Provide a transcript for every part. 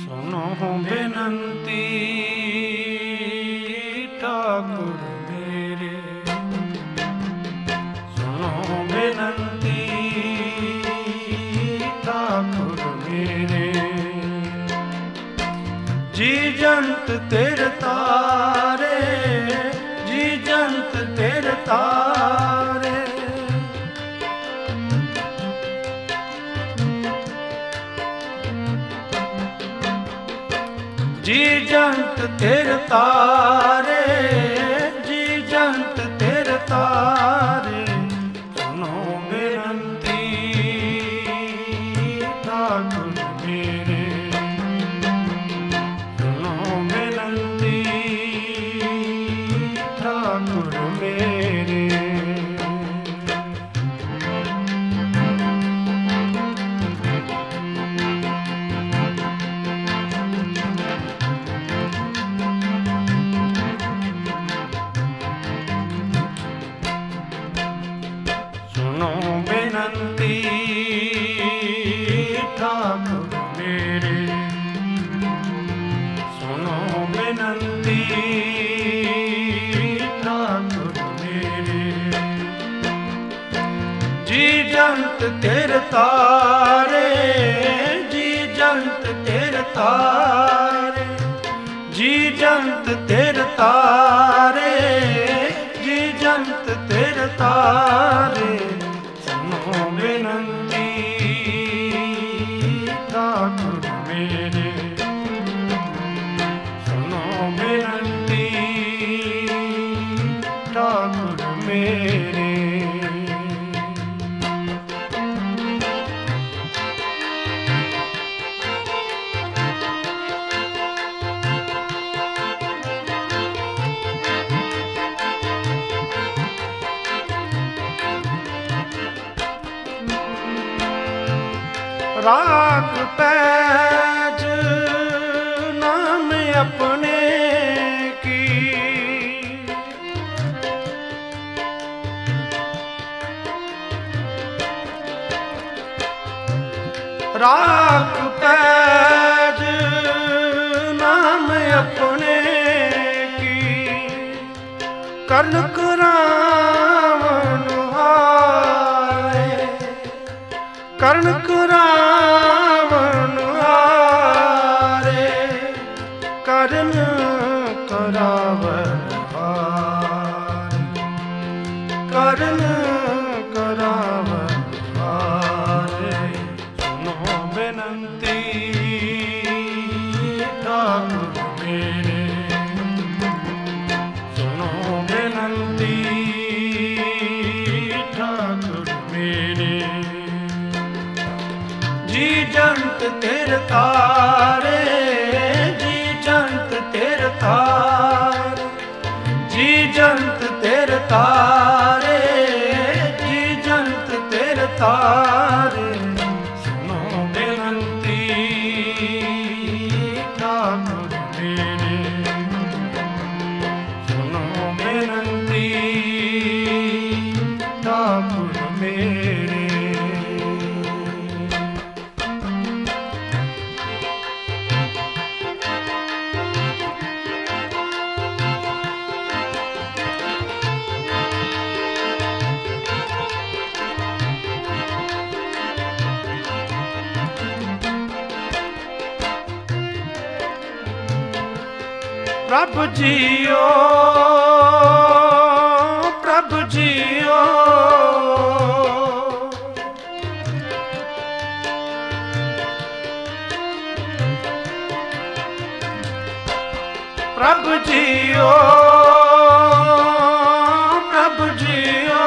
सुनो बेनती ठाकुर मेरे, सुनो बेनती ठाकुर मेरे। जी जंत तेरे तारे, जी जंत तेरे तारे। जी जंत तेरे तारे, जी जंत तेरे तारे। सुनो बेनती ठाकुर मेरे, सुनो बेनती ठाकुर मेरे। सुनो बेनती ठाकुर मेरे, सुनो बेनती ठाकुर मेरे। जी जंत तेरे तारे, जी जंत तेरे तारे। जी जंत तेरे तारे, जी जंत तेरे तारे। सुनो बेनती ठाकुर मेरे, सुनो बेनती ठाकुर मेरे। राख पैज नाम अपने की, राख पैज नाम अपने की। कर्ण करावन हारे, कर्ण करावन हारे। कर्ण करावन हारे, कर्ण करावन हारे। सुनो बेनती ठाकुर मेरे, सुनो बेनती ठाकुर मेरे। जी जंत तेरे तारे, जी जंत तेरे तारे। जी जंत तेरे तारे, जी जंत तेरे तारे। सुनो बेनती ठाकुर मेरे, सुनो बेनती ठाकुर मेरे। प्रभु जियो, प्रभु जियो। प्रभु जियो, प्रभु जियो।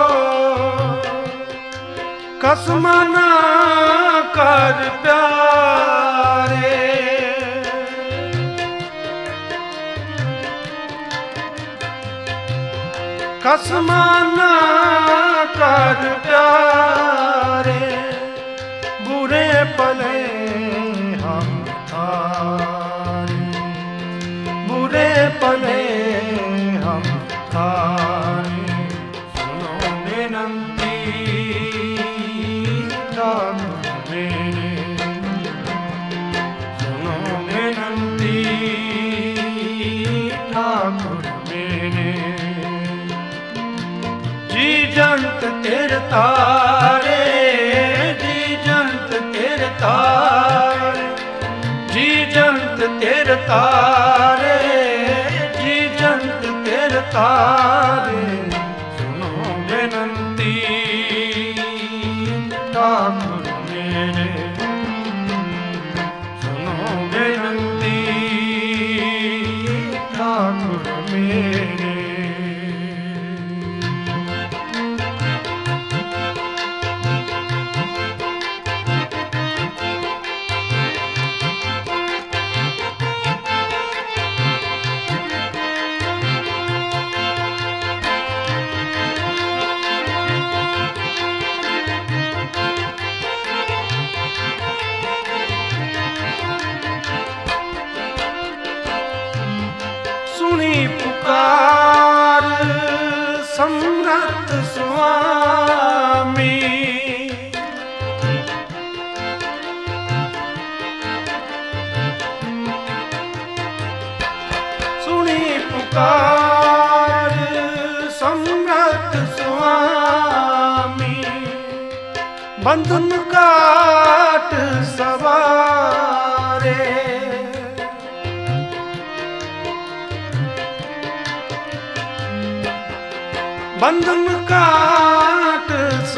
कसम ना कर प्यारे, कसम ना कर प्यारे। बुरे पले हम थारे, बुरे पले हम थारे। सुनो बेनती ठाकुर मेरे, सुनो ਤਾਰੇ, ਜੀ ਜੰਤ ਤੇਰੇ ਤਾਰੇ, ਜੀ ਜੰਤ ਤੇਰੇ ਤਾਰੇ, ਜੀ ਜੰਤ ਤੇਰੇ ਤਾਰੇ। ਸੁਣੋ ਬੇਨੰਤੀ ਠਾਕੁਰ ਮੇਰੇ, ਸੁਣੋ ਬੇਨੰਤੀ ਠਾਕੁਰ ਮੇਰੇ। ਸੁਣੀ ਪੁਕਾਰ ਸਮਰੱਥ ਸੁਆਮੀ, ਸੁਣੀ ਪੁਕਾਰ ਸਮਰੱਥ ਸੁਆਮੀ। ਬੰਧਨ ਕਾਟ ਸਵਾਰੇ, ਬੰਧਨ ਕਾਟ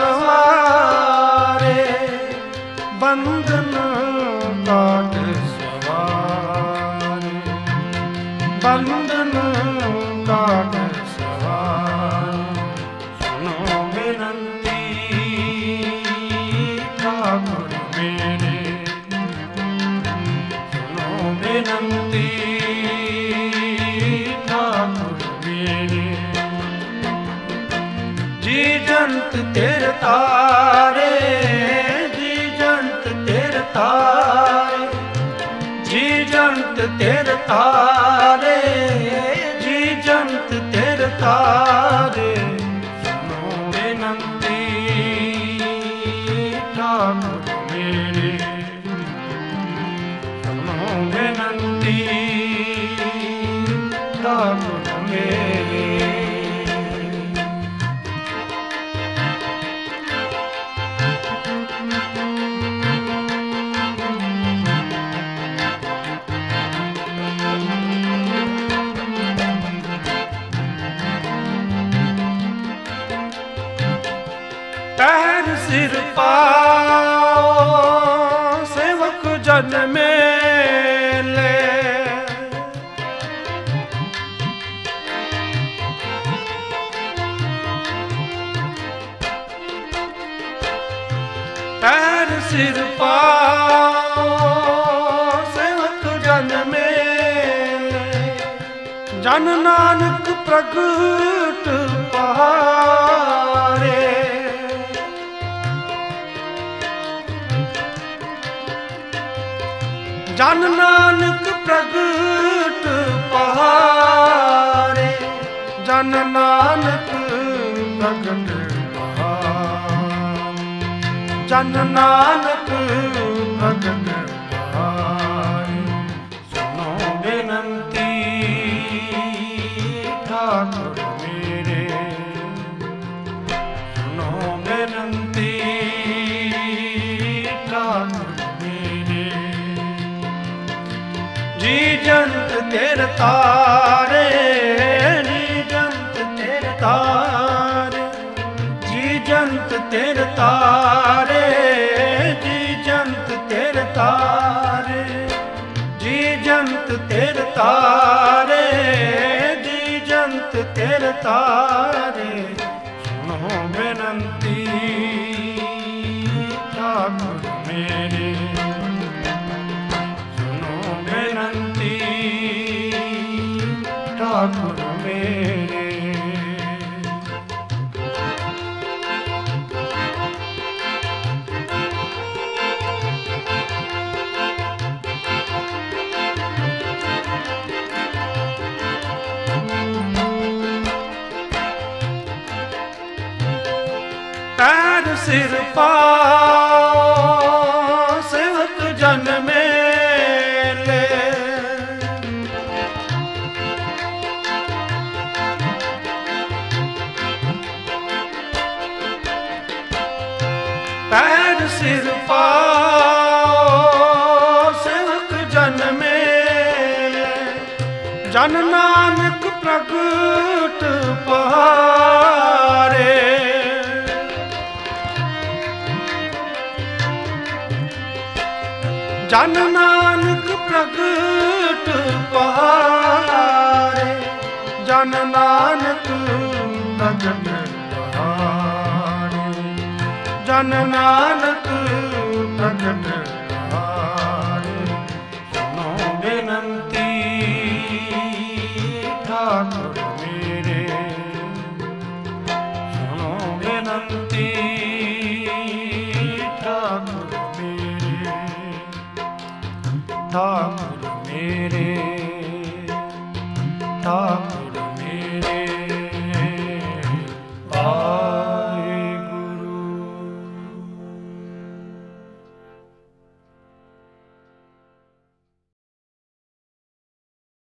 ਸਵਾਰੇ, ਬੰਧਨ ਕਾਟ ਸਵਾਰੇ, ਬੰਧਨ ਕਾਟ ਸਵਾਰੇ। ਸੁਣੋ ਬੇਨੰਤੀ ਠਾਕੁਰ ਮੇਰੇ, ਸੁਣੋ ਬੇਨੰਤੀ ਠਾਕੁਰ ਮੇਰੇ। ਜੀ ਜੰਤ ਤੇਰੇ ਤਾਰੇ, ਜੀ ਜੰਤ ਤੇਰੇ ਤਾਰੇ, ਜੀ ਜੰਤ ਤੇਰੇ ਤਾਰੇ, ਜੀ ਜੰਤ ਤੇਰੇ ਤਾਰੇ। ਸੁਣੋ ਬੇਨੰਤੀ ਠਾਕੁਰ ਮੇਰੇ, ਸੁਣੋ ਬੇਨੰਤੀ ਠਾਕੁਰ ਮੇਰੇ। ਪੈਰ ਸਿਰ ਪਾਓ ਸੇਵਕ ਜਨ ਮੇਲੇ, ਪੈਰ ਸਿਰ ਪਾਓ ਸੇਵਕ ਜਨ ਮੇਲੇ। ਜਨ ਨਾਨਕ ਪ੍ਰਗਟ ਪਹਾਰੇ, ਜਨ ਨਾਨਕ ਪ੍ਰਗਟ ਪਹਾਰੇ, ਜਨ ਨਾਨਕ ਪ੍ਰਗਟ ਪਹਾਰੇ, ਜਨ ਨਾਨਕ ਪ੍ਰਗਟ ਪਹਾਰੇ। ਸੁਣੋ ਬੇਨੰਤੀ ਠਾਕੁਰ ਮੇਰੇ, ਸੁਣੋ ਬੇਨੰਤੀ ਠਾਕੁਰ ਮੇਰੇ। ਜੀ ਜੰਤ ਤੇਰੇ ਤਾਰੇ, ਜੀ ਜੰਤ ਤੇਰੇ ਤਾਰੇ, ਜੀ ਜੰਤ ਤੇਰੇ ਤਾਰੇ, ਜੀ ਜੰਤ ਤੇਰੇ ਤਾਰੇ, ਜੀ ਜੰਤ ਤੇਰੇ ਤਾਰੇ, ਜੀ ਜੰਤ ਤੇਰੇ ਤਾਰੇ। ਸੁਣੋ ਬੇਨੰਤੀ ਠਾਕੁਰ ਮੇਰੇ, ਬੇਨੰਤੀ ਠਾਕੁਰ ਮੇਰੇ। ਪੈਰ ਸਿਰ ਪਾਓ ਸੇਵਕ ਜਨ ਮੇਲੇ, ਜਨ ਨਾਨਕ ਪ੍ਰਗਟ ਪਹਾਰੇ। ਜਨ ਨਾਨਕ ਪ੍ਰਗਟ ਪਹਾਰੇ। ਜਨ ਨਾਨਕ ਪ੍ਰਗਟ ਪਹਾਰੇ। ਜਨ ਨਾਨਕ ਪ੍ਰਗਟ ਪਹਾਰੇ। ਸੁਨੋ ਬੇਨੰਤੀ ਠਾਕੁਰ ਮੇਰੇ। ਸੁਨੋ ਬੇਨੰਤੀ ਠਾਕੁਰ ਮੇਰੇ। ਠਾਕੁਰ ਮੇਰੇ ਠਾਕੁਰ